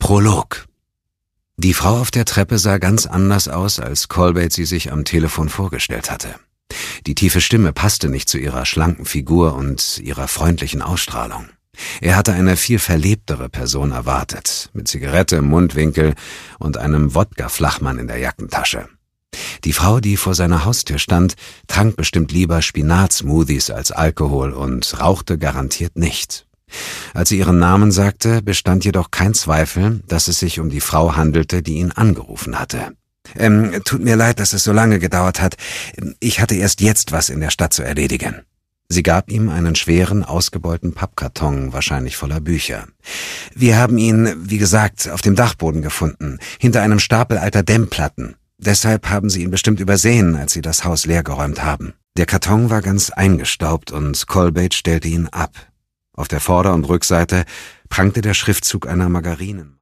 Prolog. Die Frau auf der Treppe sah ganz anders aus, als Colbates sie sich am Telefon vorgestellt hatte. Die tiefe Stimme passte nicht zu ihrer schlanken Figur und ihrer freundlichen Ausstrahlung. Er hatte eine viel verlebtere Person erwartet, mit Zigarette im Mundwinkel und einem Wodka-Flachmann in der Jackentasche. Die Frau, die vor seiner Haustür stand, trank bestimmt lieber Spinat-Smoothies als Alkohol und rauchte garantiert nicht. Als sie ihren Namen sagte, bestand jedoch kein Zweifel, dass es sich um die Frau handelte, die ihn angerufen hatte. Tut mir leid, dass es so lange gedauert hat. Ich hatte erst jetzt was in der Stadt zu erledigen.« Sie gab ihm einen schweren, ausgebeulten Pappkarton, wahrscheinlich voller Bücher. »Wir haben ihn, wie gesagt, auf dem Dachboden gefunden, hinter einem Stapel alter Dämmplatten. Deshalb haben Sie ihn bestimmt übersehen, als Sie das Haus leergeräumt haben.« Der Karton war ganz eingestaubt und Colbates stellte ihn ab. Auf der Vorder- und Rückseite prangte der Schriftzug einer Margarinen.